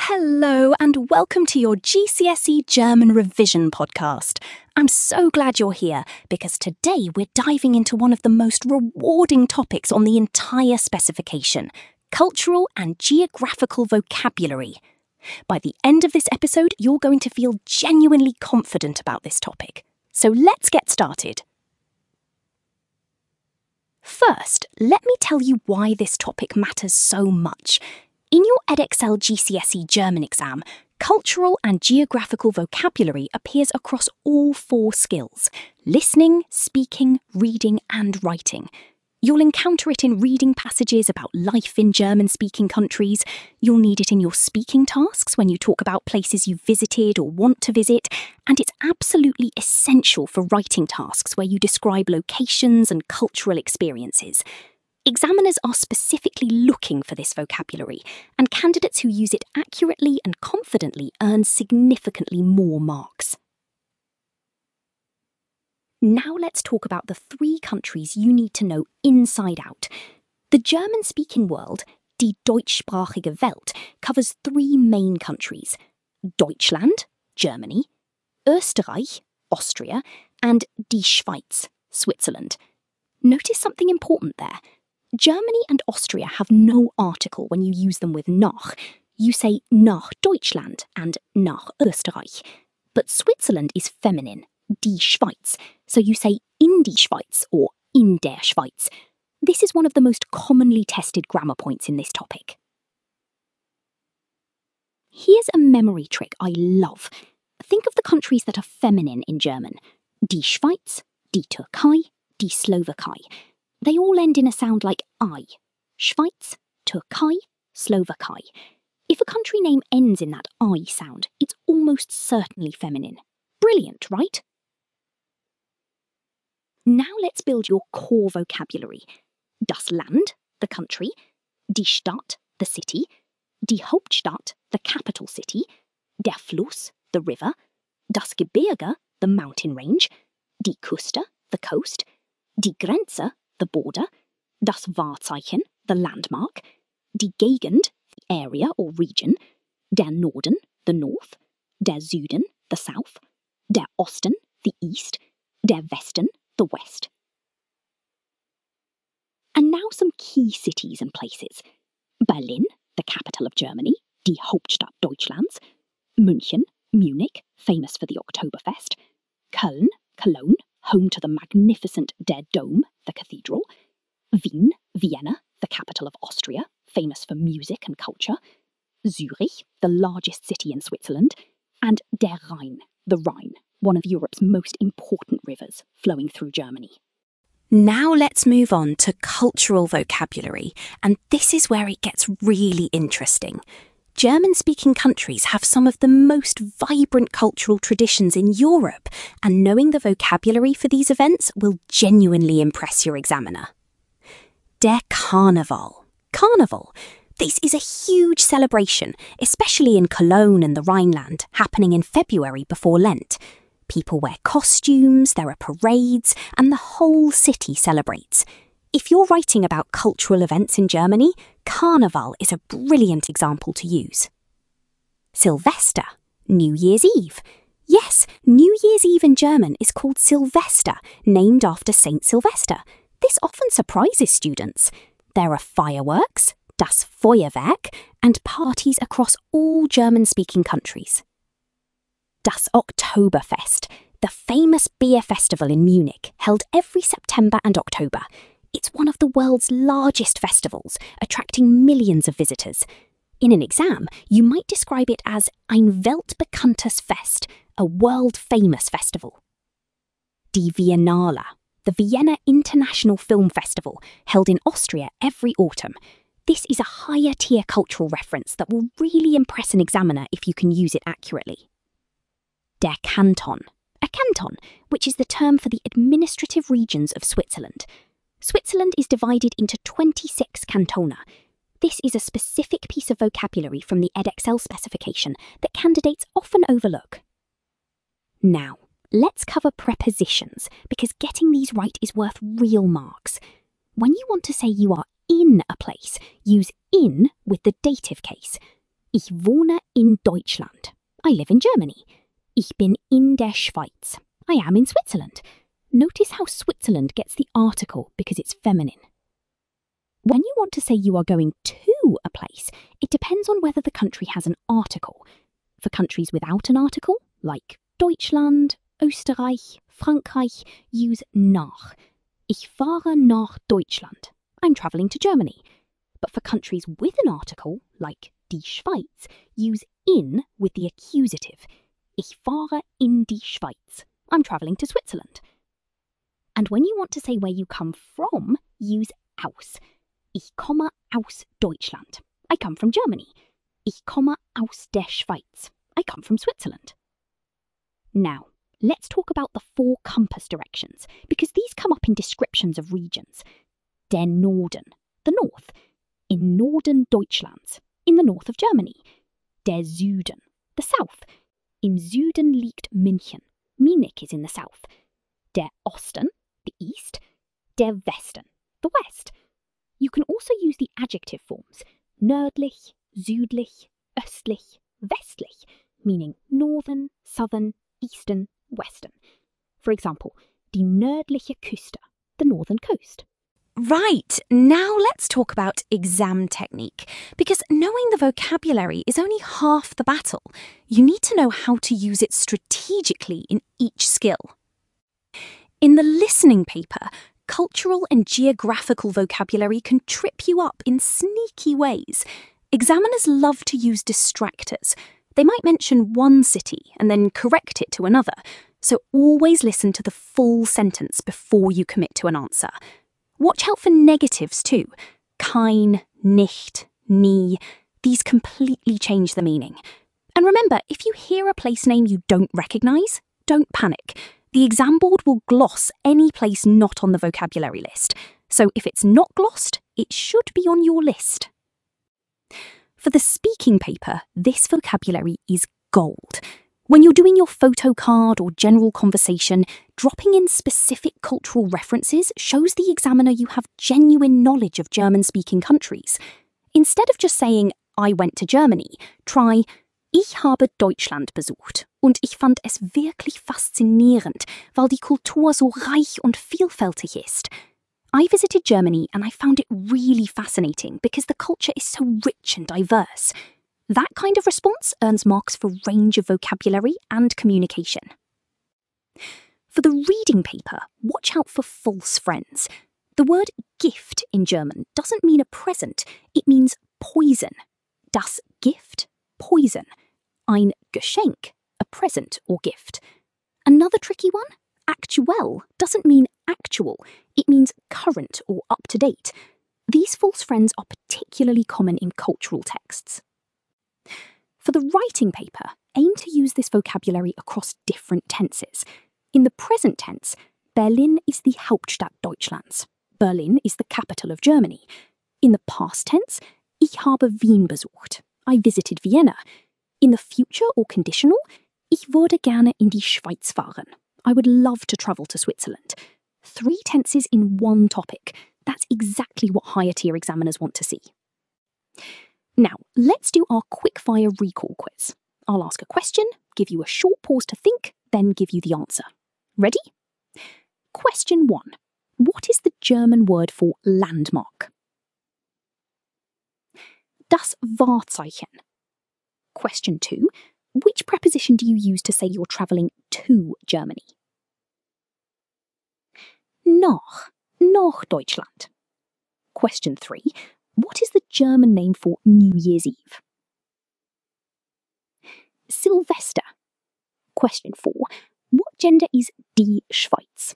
Hello and welcome to your GCSE German Revision podcast. I'm so glad you're here because today we're diving into one of the most rewarding topics on the entire specification, cultural and geographical vocabulary. By the end of this episode, you're going to feel genuinely confident about this topic. So let's get started. First, let me tell you why this topic matters so much. In your Edexcel GCSE German exam, cultural and geographical vocabulary appears across all 4 skills: listening, speaking, reading and writing. You'll encounter it in reading passages about life in German-speaking countries. You'll need it in your speaking tasks when you talk about places you've visited or want to visit. And it's absolutely essential for writing tasks where you describe locations and cultural experiences. Examiners are specifically looking for this vocabulary, and candidates who use it accurately and confidently earn significantly more marks. Now let's talk about the 3 countries you need to know inside out. The German-speaking world, die deutschsprachige Welt, covers 3 main countries: Deutschland, Germany, Österreich, Austria, and die Schweiz, Switzerland. Notice something important there. Germany and Austria have no article when you use them with nach. You say nach Deutschland and nach Österreich. But Switzerland is feminine, die Schweiz, so you say in die Schweiz or in der Schweiz. This is one of the most commonly tested grammar points in this topic. Here's a memory trick I love. Think of the countries that are feminine in German: die Schweiz, die Türkei, die Slowakei. They all end in a sound like I. Schweiz, Türkei, Slowakei. If a country name ends in that I sound, it's almost certainly feminine. Brilliant, right? Now let's build your core vocabulary. Das Land, the country. Die Stadt, the city. Die Hauptstadt, the capital city. Der Fluss, the river. Das Gebirge, the mountain range. Die Küste, the coast. Die Grenze, the border. Das Wahrzeichen, the landmark. Die Gegend, the area or region. Der Norden, the north. Der Süden, the south. Der Osten, the east. Der Westen, the west. And now some key cities and places. Berlin, the capital of Germany, die Hauptstadt Deutschlands. München, Munich, famous for the Oktoberfest. Köln, Cologne, home to the magnificent Der Dom, the cathedral. Wien, Vienna, the capital of Austria, famous for music and culture. Zurich, the largest city in Switzerland. And Der Rhein, the Rhine, one of Europe's most important rivers flowing through Germany. Now let's move on to cultural vocabulary, and this is where it gets really interesting. German-speaking countries have some of the most vibrant cultural traditions in Europe, and knowing the vocabulary for these events will genuinely impress your examiner. Der Karneval. Carnival. This is a huge celebration, especially in Cologne and the Rhineland, happening in February before Lent. People wear costumes, there are parades, and the whole city celebrates. If you're writing about cultural events in Germany, Carnival is a brilliant example to use. Silvester, New Year's Eve. Yes, New Year's Eve in German is called Silvester, named after Saint Sylvester. This often surprises students. There are fireworks, das Feuerwerk, and parties across all German-speaking countries. Das Oktoberfest, the famous beer festival in Munich, held every September and October. It's one of the world's largest festivals, attracting millions of visitors. In an exam, you might describe it as ein weltbekanntes Fest, a world-famous festival. Die Biennale, the Vienna International Film Festival, held in Austria every autumn. This is a higher-tier cultural reference that will really impress an examiner if you can use it accurately. Der Kanton, a canton, which is the term for the administrative regions of Switzerland. Switzerland is divided into 26 cantona. This is a specific piece of vocabulary from the Edexcel specification that candidates often overlook. Now, let's cover prepositions, because getting these right is worth real marks. When you want to say you are in a place, use in with the dative case. Ich wohne in Deutschland. I live in Germany. Ich bin in der Schweiz. I am in Switzerland. Notice how Switzerland gets the article because it's feminine. When you want to say you are going to a place, it depends on whether the country has an article. For countries without an article, like Deutschland, Österreich, Frankreich, use nach. Ich fahre nach Deutschland. I'm travelling to Germany. But for countries with an article, like die Schweiz, use in with the accusative. Ich fahre in die Schweiz. I'm travelling to Switzerland. And when you want to say where you come from, use aus. Ich komme aus Deutschland. I come from Germany. Ich komme aus der Schweiz. I come from Switzerland. Now, let's talk about the 4 compass directions, because these come up in descriptions of regions. Der Norden, the north. In Norden Deutschlands, in the north of Germany. Der Süden, the south. Im Süden liegt München. Munich is in the south. Der Osten, the east. Der Westen, the west. You can also use the adjective forms nördlich, südlich, östlich, westlich, meaning northern, southern, eastern, western. For example, die nördliche Küste, the northern coast. Right, now let's talk about exam technique, because knowing the vocabulary is only half the battle. You need to know how to use it strategically in each skill. In the listening paper, cultural and geographical vocabulary can trip you up in sneaky ways. Examiners love to use distractors. They might mention one city and then correct it to another, so always listen to the full sentence before you commit to an answer. Watch out for negatives too. Kein, nicht, nie. These completely change the meaning. And remember, if you hear a place name you don't recognise, don't panic. The exam board will gloss any place not on the vocabulary list. So if it's not glossed, it should be on your list. For the speaking paper, this vocabulary is gold. When you're doing your photo card or general conversation, dropping in specific cultural references shows the examiner you have genuine knowledge of German-speaking countries. Instead of just saying, I went to Germany, try, Ich habe Deutschland besucht und ich fand es wirklich faszinierend, weil die Kultur so reich und vielfältig ist. I visited Germany and I found it really fascinating because the culture is so rich and diverse. That kind of response earns marks for range of vocabulary and communication. For the reading paper, watch out for false friends. The word Gift in German doesn't mean a present, it means poison. Das Gift, poison. Ein Geschenk, a present or gift. Another tricky one, actuell, doesn't mean actual, it means current or up to date. These false friends are particularly common in cultural texts. For the writing paper, aim to use this vocabulary across different tenses. In the present tense, Berlin is die Hauptstadt Deutschlands. Berlin is the capital of Germany. In the past tense, ich habe Wien besucht. I visited Vienna. In the future or conditional, ich würde gerne in die Schweiz fahren. I would love to travel to Switzerland. 3 tenses in one topic. That's exactly what higher tier examiners want to see. Now, let's do our quickfire recall quiz. I'll ask a question, give you a short pause to think, then give you the answer. Ready? Question 1. What is the German word for landmark? Das Wahrzeichen. Question 2. Which preposition do you use to say you're travelling to Germany? Nach Deutschland. Question 3. What is the German name for New Year's Eve? Silvester. Question 4. What gender is die Schweiz?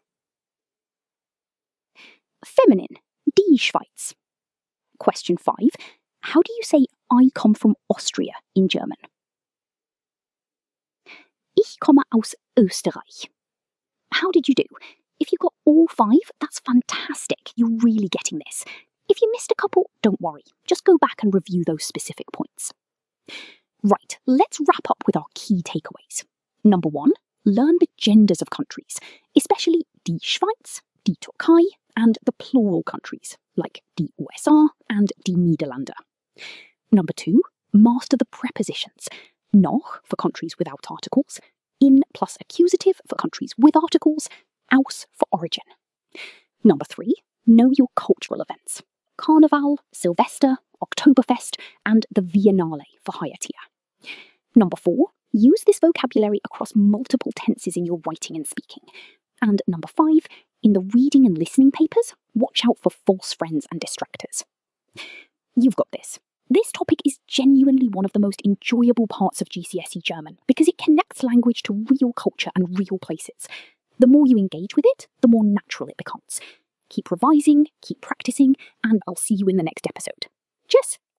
Feminine, die Schweiz. Question 5. How do you say I come from Austria in German? Ich komme aus Österreich. How did you do? If you got all 5, that's fantastic. You're really getting this. If you missed a couple, don't worry. Just go back and review those specific points. Right, let's wrap up with our key takeaways. Number 1, learn the genders of countries, especially die Schweiz, die Türkei, and the plural countries, like die USA and die Niederlande. Number 2, Master the prepositions. Noch for countries without articles, in plus accusative for countries with articles, aus for origin. Number 3, know your cultural events. Carnival, Silvester, Oktoberfest, and the Viennale for higher tier. Number 4, use this vocabulary across multiple tenses in your writing and speaking. And number 5, in the reading and listening papers, watch out for false friends and distractors. You've got this. This topic is genuinely one of the most enjoyable parts of GCSE German because it connects language to real culture and real places. The more you engage with it, the more natural it becomes. Keep revising, keep practicing, and I'll see you in the next episode. Tschüss!